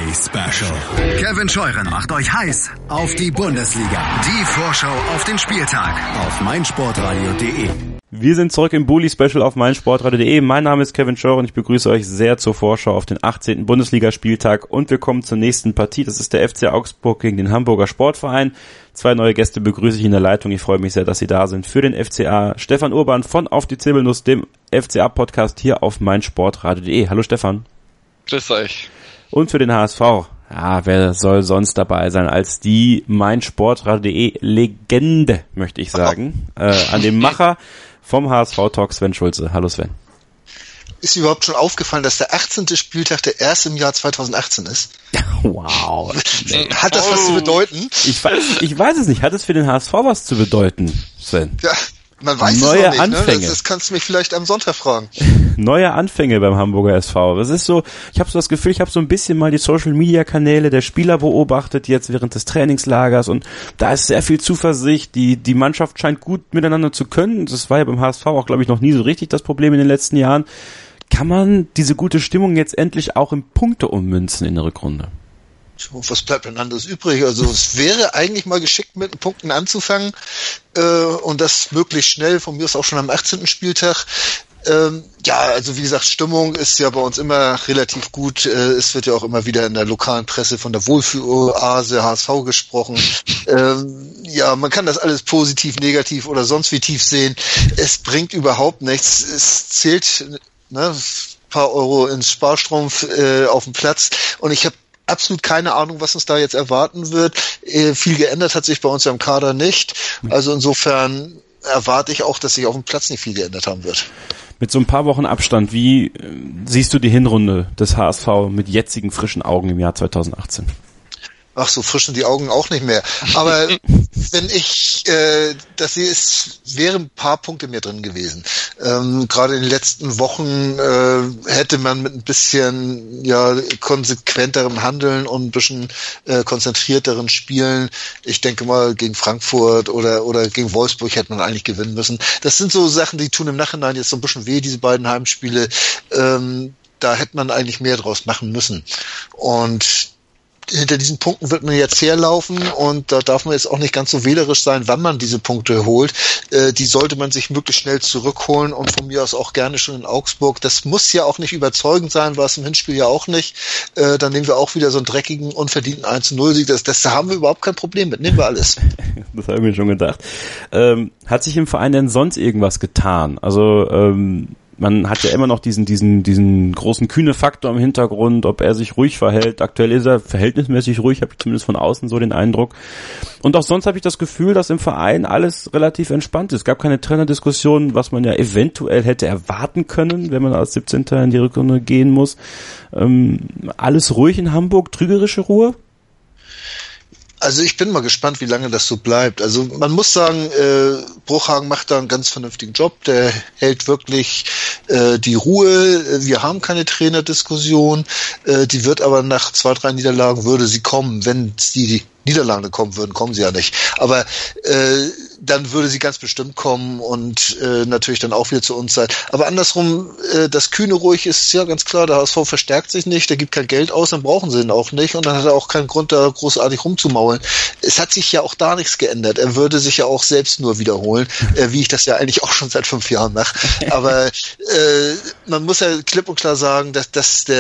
Bully Special. Kevin Scheuren macht euch heiß auf die Bundesliga. Die Vorschau auf den Spieltag auf meinsportradio.de. Wir sind zurück im Bully Special auf meinsportradio.de. Mein Name ist Kevin Scheuren und ich begrüße euch sehr zur Vorschau auf den 18. Bundesligaspieltag und wir kommen zur nächsten Partie. Das ist der FC Augsburg gegen den Hamburger Sportverein. 2 neue Gäste begrüße ich in der Leitung. Ich freue mich sehr, dass sie da sind. Für den FCA Stefan Urban von Auf die Zirbelnuss, dem FCA-Podcast hier auf meinsportradio.de. Hallo Stefan. Grüß euch. Und für den HSV. Ja, wer soll sonst dabei sein als die meinsportradio.de Legende, möchte ich sagen. An dem Macher vom HSV-Talk Sven Schulze. Hallo Sven. Ist dir überhaupt schon aufgefallen, dass der 18. Spieltag der erste im Jahr 2018 ist? Wow. Hat das was zu bedeuten? Ich weiß es nicht. Hat es für den HSV was zu bedeuten, Sven? Ja, man weiß Neue es noch nicht. Anfänge. Ne? Das kannst du mich vielleicht am Sonntag fragen. Neue Anfänge beim Hamburger SV. Das ist so, ich habe so das Gefühl, ich habe so ein bisschen mal die Social-Media-Kanäle der Spieler beobachtet, jetzt während des Trainingslagers und da ist sehr viel Zuversicht. Die Mannschaft scheint gut miteinander zu können. Das war ja beim HSV auch, glaube ich, noch nie so richtig das Problem in den letzten Jahren. Kann man diese gute Stimmung jetzt endlich auch in Punkte ummünzen in der Rückrunde? Was bleibt denn anderes übrig? Also es wäre eigentlich mal geschickt, mit Punkten anzufangen und das möglichst schnell, von mir aus auch schon am 18. Spieltag. Ja, also wie gesagt, Stimmung ist ja bei uns immer relativ gut. Es wird ja auch immer wieder in der lokalen Presse von der Wohlfühloase HSV gesprochen. Ja, man kann das alles positiv, negativ oder sonst wie tief sehen. Es bringt überhaupt nichts. Es zählt ein paar Euro ins Sparstrumpf auf dem Platz und ich habe absolut keine Ahnung, was uns da jetzt erwarten wird. Viel geändert hat sich bei uns ja im Kader nicht. Also insofern erwarte ich auch, dass sich auf dem Platz nicht viel geändert haben wird. Mit so ein paar Wochen Abstand, wie siehst du die Hinrunde des HSV mit jetzigen frischen Augen im Jahr 2018? Ach, so frisch sind die Augen auch nicht mehr. Aber wenn ich das sehe, es wären ein paar Punkte mehr drin gewesen. Gerade in den letzten Wochen hätte man mit ein bisschen konsequenterem Handeln und ein bisschen konzentrierteren Spielen, ich denke mal gegen Frankfurt oder gegen Wolfsburg hätte man eigentlich gewinnen müssen. Das sind so Sachen, die tun im Nachhinein jetzt so ein bisschen weh, diese beiden Heimspiele. Da hätte man eigentlich mehr draus machen müssen. Und hinter diesen Punkten wird man jetzt herlaufen und da darf man jetzt auch nicht ganz so wählerisch sein, wann man diese Punkte holt. Die sollte man sich möglichst schnell zurückholen und von mir aus auch gerne schon in Augsburg. Das muss ja auch nicht überzeugend sein, war es im Hinspiel ja auch nicht. Dann nehmen wir auch wieder so einen dreckigen, unverdienten 1-0-Sieg. Das haben wir überhaupt kein Problem mit. Nehmen wir alles. Das habe ich mir schon gedacht. Hat sich im Verein denn sonst irgendwas getan? Also man hat ja immer noch diesen großen Kühne-Faktor im Hintergrund, ob er sich ruhig verhält. Aktuell ist er verhältnismäßig ruhig, habe ich zumindest von außen so den Eindruck. Und auch sonst habe ich das Gefühl, dass im Verein alles relativ entspannt ist. Es gab keine Trainerdiskussion, was man ja eventuell hätte erwarten können, wenn man als 17. in die Rückrunde gehen muss. Alles ruhig in Hamburg, trügerische Ruhe? Also ich bin mal gespannt, wie lange das so bleibt. Also man muss sagen, Bruchhagen macht da einen ganz vernünftigen Job. Der hält wirklich die Ruhe. Wir haben keine Trainerdiskussion. Die wird aber nach 2, 3 Niederlagen würde sie kommen. Wenn die Niederlagen kommen würden, kommen sie ja nicht. Aber dann würde sie ganz bestimmt kommen und natürlich dann auch wieder zu uns sein. Aber andersrum, das Kühne ruhig ist ja ganz klar, der HSV verstärkt sich nicht, der gibt kein Geld aus, dann brauchen sie ihn auch nicht und dann hat er auch keinen Grund, da großartig rumzumaulen. Es hat sich ja auch da nichts geändert. Er würde sich ja auch selbst nur wiederholen, wie ich das ja eigentlich auch schon seit 5 Jahren mache. Aber man muss ja klipp und klar sagen, dass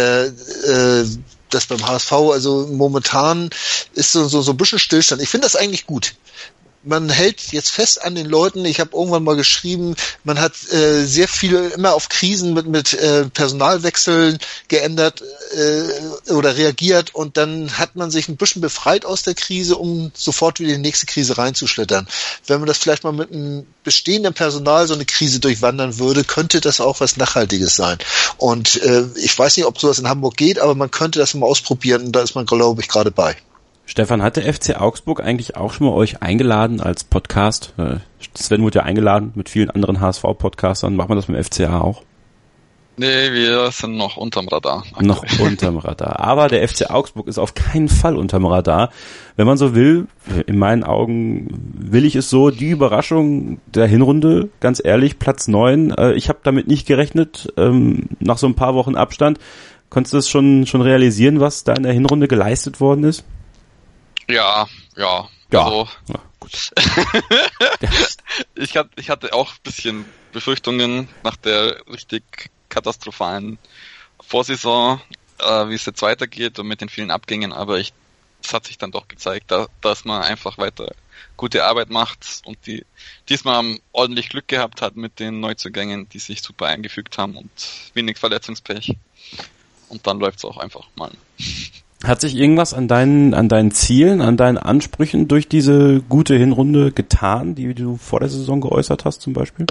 das beim HSV, also momentan ist so ein bisschen Stillstand. Ich finde das eigentlich gut. Man hält jetzt fest an den Leuten. Ich habe irgendwann mal geschrieben, man hat sehr viel immer auf Krisen mit Personalwechseln geändert oder reagiert und dann hat man sich ein bisschen befreit aus der Krise, um sofort wieder in die nächste Krise reinzuschlittern. Wenn man das vielleicht mal mit einem bestehenden Personal so eine Krise durchwandern würde, könnte das auch was Nachhaltiges sein. Und ich weiß nicht, ob sowas in Hamburg geht, aber man könnte das mal ausprobieren und da ist man, glaube ich, gerade bei. Stefan, hat der FC Augsburg eigentlich auch schon mal euch eingeladen als Podcast? Sven wurde ja eingeladen mit vielen anderen HSV-Podcastern. Machen wir das mit dem FCA auch? Nee, wir sind noch unterm Radar. Noch unterm Radar. Aber der FC Augsburg ist auf keinen Fall unterm Radar. Wenn man so will, in meinen Augen will ich es so, die Überraschung der Hinrunde, ganz ehrlich, Platz 9. Ich habe damit nicht gerechnet, nach so ein paar Wochen Abstand. Konntest du das schon realisieren, was da in der Hinrunde geleistet worden ist? Ja. Also, ja, gut. Ich hatte auch ein bisschen Befürchtungen nach der richtig katastrophalen Vorsaison, wie es jetzt weitergeht und mit den vielen Abgängen, aber es hat sich dann doch gezeigt, dass man einfach weiter gute Arbeit macht und die diesmal ordentlich Glück gehabt hat mit den Neuzugängen, die sich super eingefügt haben und wenig Verletzungspech. Und dann läuft es auch einfach mal. Hat sich irgendwas an deinen Zielen, an deinen Ansprüchen durch diese gute Hinrunde getan, die du vor der Saison geäußert hast zum Beispiel?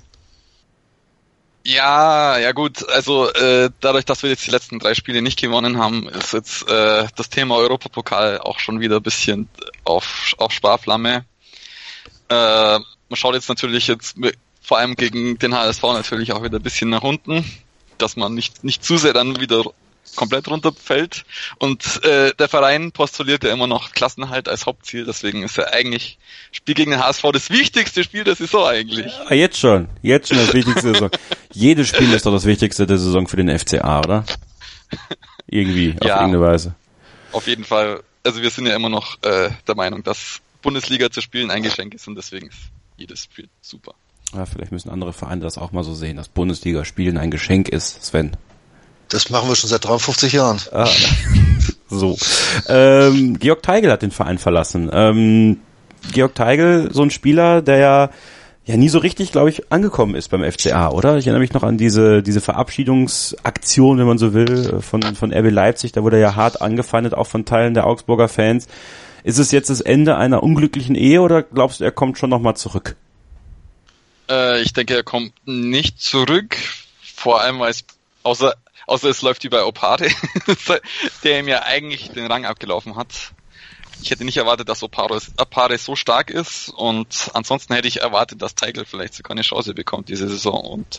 Ja gut, also dadurch, dass wir jetzt die letzten 3 Spiele nicht gewonnen haben, ist jetzt das Thema Europapokal auch schon wieder ein bisschen auf Sparflamme. Man schaut jetzt natürlich vor allem gegen den HSV natürlich auch wieder ein bisschen nach unten, dass man nicht zu sehr dann wieder komplett runterfällt. Und der Verein postuliert ja immer noch Klassenerhalt als Hauptziel, deswegen ist ja eigentlich Spiel gegen den HSV das wichtigste Spiel der Saison eigentlich. Ja, jetzt schon das wichtigste der Saison. Jedes Spiel ist doch das wichtigste der Saison für den FCA, oder? Irgendwie, auf irgendeine Weise. Auf jeden Fall. Also wir sind ja immer noch der Meinung, dass Bundesliga zu spielen ein Geschenk ist und deswegen ist jedes Spiel super. Ja, vielleicht müssen andere Vereine das auch mal so sehen, dass Bundesliga-Spielen ein Geschenk ist, Sven. Das machen wir schon seit 53 Jahren. So. Georg Teigl hat den Verein verlassen. Georg Teigl, so ein Spieler, der ja nie so richtig, glaube ich, angekommen ist beim FCA, oder? Ich erinnere mich noch an diese Verabschiedungsaktion, wenn man so will, von RB Leipzig. Da wurde er ja hart angefeindet, auch von Teilen der Augsburger Fans. Ist es jetzt das Ende einer unglücklichen Ehe oder glaubst du, er kommt schon nochmal zurück? Ich denke, er kommt nicht zurück, vor allem weil außer es läuft wie bei Opare, der ihm ja eigentlich den Rang abgelaufen hat. Ich hätte nicht erwartet, dass Opare so stark ist und ansonsten hätte ich erwartet, dass Teigl vielleicht sogar eine Chance bekommt diese Saison und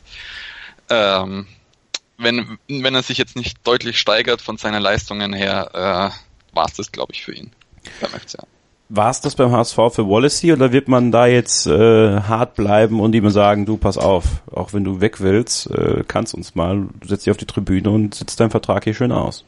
wenn er sich jetzt nicht deutlich steigert von seinen Leistungen her, war es das, glaube ich, für ihn beim FCA. War es das beim HSV für Wallacey oder wird man da jetzt hart bleiben und ihm sagen, du pass auf, auch wenn du weg willst, kannst uns mal, du setzt dich auf die Tribüne und sitzt deinen Vertrag hier schön aus?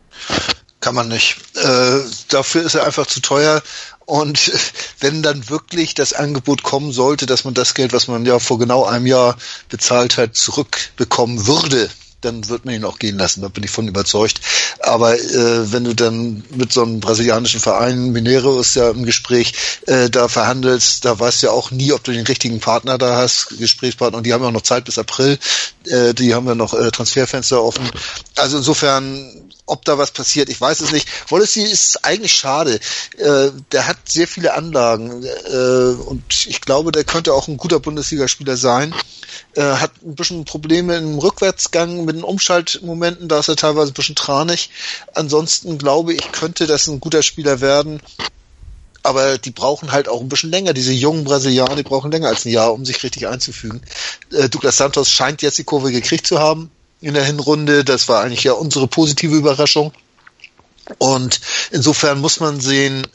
Kann man nicht. Dafür ist er einfach zu teuer. Und wenn dann wirklich das Angebot kommen sollte, dass man das Geld, was man ja vor genau einem Jahr bezahlt hat, zurückbekommen würde, dann wird man ihn auch gehen lassen, da bin ich von überzeugt. Aber wenn du dann mit so einem brasilianischen Verein, Mineiro ist ja im Gespräch, da verhandelst, da weißt du ja auch nie, ob du den richtigen Partner da hast, Gesprächspartner, und die haben ja auch noch Zeit bis April, die haben ja noch Transferfenster offen. Also insofern, ob da was passiert, ich weiß es nicht. Wallacey ist eigentlich schade. Der hat sehr viele Anlagen und ich glaube, der könnte auch ein guter Bundesligaspieler sein. Hat ein bisschen Probleme im Rückwärtsgang mit den Umschaltmomenten, da ist er teilweise ein bisschen tranig. Ansonsten glaube ich, könnte das ein guter Spieler werden. Aber die brauchen halt auch ein bisschen länger. Diese jungen Brasilianer, die brauchen länger als ein Jahr, um sich richtig einzufügen. Douglas Santos scheint jetzt die Kurve gekriegt zu haben in der Hinrunde. Das war eigentlich ja unsere positive Überraschung. Und insofern muss man sehen,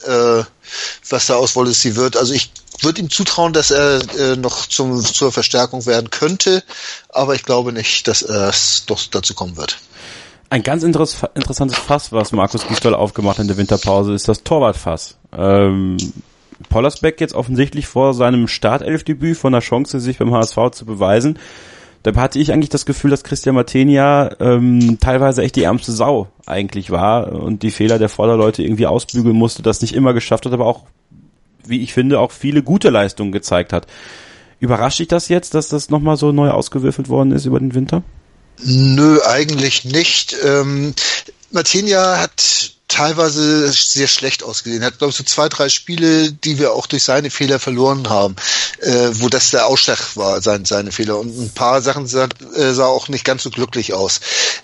was da aus Wallacey wird. Also ich würde ihm zutrauen, dass er noch zur Verstärkung werden könnte, aber ich glaube nicht, dass es doch dazu kommen wird. Ein ganz interessantes Fass, was Markus Gisdol aufgemacht hat in der Winterpause, ist das Torwartfass. Pollersbeck jetzt offensichtlich vor seinem Startelfdebüt von der Chance, sich beim HSV zu beweisen. Dabei hatte ich eigentlich das Gefühl, dass Christian Martenia teilweise echt die ärmste Sau eigentlich war und die Fehler der Vorderleute irgendwie ausbügeln musste, das nicht immer geschafft hat, aber auch, wie ich finde, auch viele gute Leistungen gezeigt hat. Überrascht dich das jetzt, dass das nochmal so neu ausgewürfelt worden ist über den Winter? Nö, eigentlich nicht. Martenia hat teilweise sehr schlecht ausgesehen. Er hat, glaube ich, so 2-3 Spiele, die wir auch durch seine Fehler verloren haben, wo das der Ausschlag war, seine Fehler. Und ein paar Sachen sah auch nicht ganz so glücklich aus.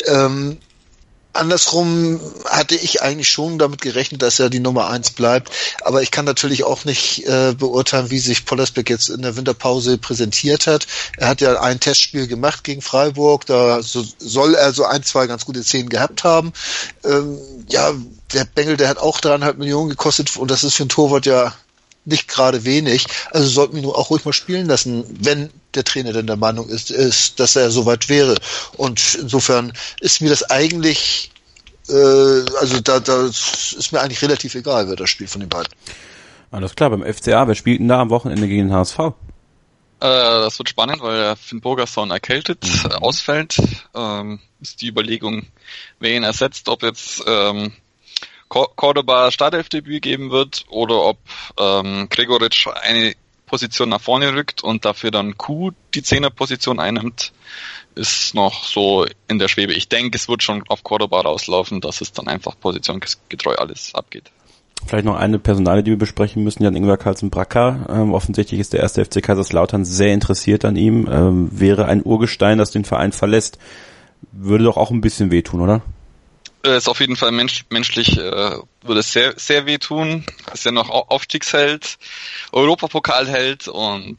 Andersrum hatte ich eigentlich schon damit gerechnet, dass er die Nummer 1 bleibt. Aber ich kann natürlich auch nicht beurteilen, wie sich Pollersbeck jetzt in der Winterpause präsentiert hat. Er hat ja ein Testspiel gemacht gegen Freiburg. Da soll er so 1-2 ganz gute Szenen gehabt haben. Ja, der Bengel, der hat auch 3,5 Millionen gekostet. Und das ist für einen Torwart ja nicht gerade wenig. Also sollten wir ihn auch ruhig mal spielen lassen, wenn der Trainer denn der Meinung ist, dass er soweit wäre. Und insofern ist mir das eigentlich, also da ist mir eigentlich relativ egal, wer das spielt von den beiden. Alles klar, beim FCA, wer spielt denn da am Wochenende gegen den HSV? Das wird spannend, weil der Finn Bogason erkältet ausfällt. Ist die Überlegung, wer ihn ersetzt, ob jetzt Cordoba Startelfdebüt geben wird oder ob Gregoritsch eine Position nach vorne rückt und dafür dann Kuh die 10er-Position einnimmt, ist noch so in der Schwebe. Ich denke, es wird schon auf Cordoba rauslaufen, dass es dann einfach positionsgetreu alles abgeht. Vielleicht noch eine Personale, die wir besprechen müssen, Jan-Ingwer Carlsen-Bracker. Offensichtlich ist der erste FC Kaiserslautern sehr interessiert an ihm. Wäre ein Urgestein, das den Verein verlässt, würde doch auch ein bisschen wehtun, oder? Ist auf jeden Fall menschlich würde es sehr, sehr wehtun. Ist ja noch Aufstiegsheld, Europapokalheld und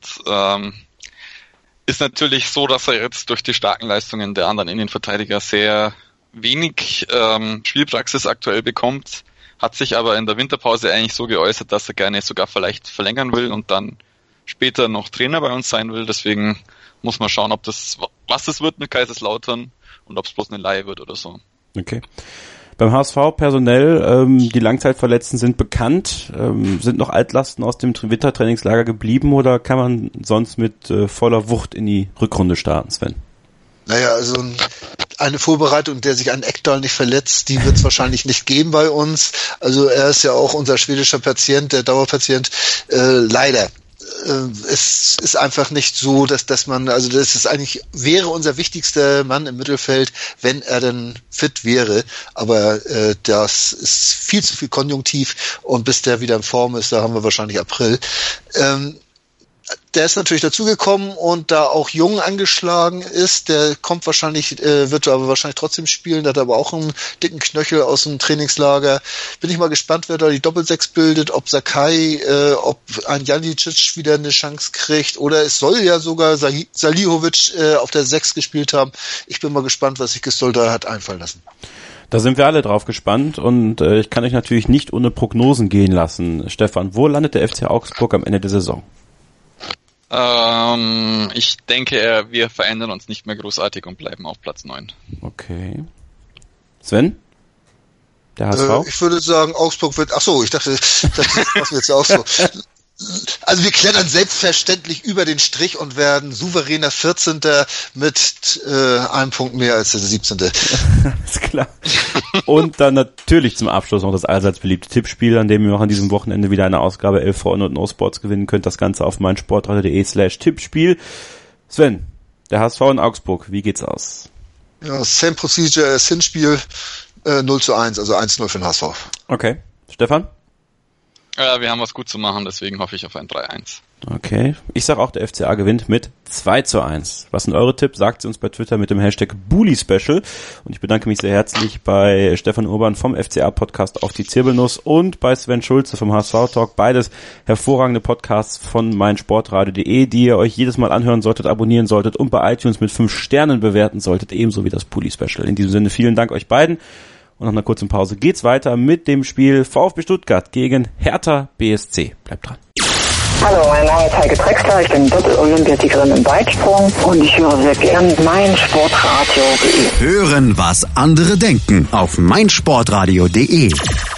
ist natürlich so, dass er jetzt durch die starken Leistungen der anderen Innenverteidiger sehr wenig Spielpraxis aktuell bekommt. Hat sich aber in der Winterpause eigentlich so geäußert, dass er gerne sogar vielleicht verlängern will und dann später noch Trainer bei uns sein will. Deswegen muss man schauen, was das wird mit Kaiserslautern und ob es bloß eine Leihe wird oder so. Okay. Beim HSV personell, die Langzeitverletzten sind bekannt. Sind noch Altlasten aus dem Wintertrainingslager geblieben oder kann man sonst mit voller Wucht in die Rückrunde starten, Sven? Naja, also eine Vorbereitung, der sich an Ekdal nicht verletzt, die wird es wahrscheinlich nicht geben bei uns. Also er ist ja auch unser schwedischer Patient, der Dauerpatient. Leider. Es ist einfach nicht so, dass man, also das ist eigentlich, wäre unser wichtigster Mann im Mittelfeld, wenn er denn fit wäre. Aber das ist viel zu viel Konjunktiv und bis der wieder in Form ist, da haben wir wahrscheinlich April. Der ist natürlich dazugekommen und da auch jung angeschlagen ist, der kommt wahrscheinlich, wird aber wahrscheinlich trotzdem spielen, der hat aber auch einen dicken Knöchel aus dem Trainingslager. Bin ich mal gespannt, wer da die Doppelsechs bildet, ob Sakai, ob ein Janicic wieder eine Chance kriegt oder es soll ja sogar Salihovic auf der 6 gespielt haben. Ich bin mal gespannt, was sich Gistol da hat einfallen lassen. Da sind wir alle drauf gespannt und ich kann euch natürlich nicht ohne Prognosen gehen lassen. Stefan, wo landet der FC Augsburg am Ende der Saison? Ich denke, wir verändern uns nicht mehr großartig und bleiben auf Platz 9. Okay. Sven? Der HSV? Ich würde sagen, Augsburg wird, ich dachte, das machen wir jetzt auch so. Also wir klettern selbstverständlich über den Strich und werden souveräner 14. mit einem Punkt mehr als der 17. Ist klar. Und dann natürlich zum Abschluss noch das allseits beliebte Tippspiel, an dem ihr auch an diesem Wochenende wieder eine Ausgabe 11 Freunde und No Sports gewinnen könnt. Das Ganze auf meinsportradio.de/Tippspiel. Sven, der HSV in Augsburg, wie geht's aus? Ja, same procedure as Hinspiel, 0:1, also 1:0 für den HSV. Okay. Stefan? Ja, wir haben was gut zu machen, deswegen hoffe ich auf ein 3-1. Okay. Ich sage auch, der FCA gewinnt mit 2:1. Was sind eure Tipps? Sagt sie uns bei Twitter mit dem Hashtag BullySpecial. Und ich bedanke mich sehr herzlich bei Stefan Urban vom FCA-Podcast auf die Zirbelnuss und bei Sven Schulze vom HSV-Talk. Beides hervorragende Podcasts von meinsportradio.de, die ihr euch jedes Mal anhören solltet, abonnieren solltet und bei iTunes mit 5 Sternen bewerten solltet, ebenso wie das BullySpecial. In diesem Sinne vielen Dank euch beiden. Und nach einer kurzen Pause geht's weiter mit dem Spiel VfB Stuttgart gegen Hertha BSC. Bleibt dran. Hallo, mein Name ist Heike Drexler, ich bin Doppel-Olympiasiegerin im Weitsprung und ich höre sehr gern meinsportradio.de. Hören, was andere denken auf meinsportradio.de.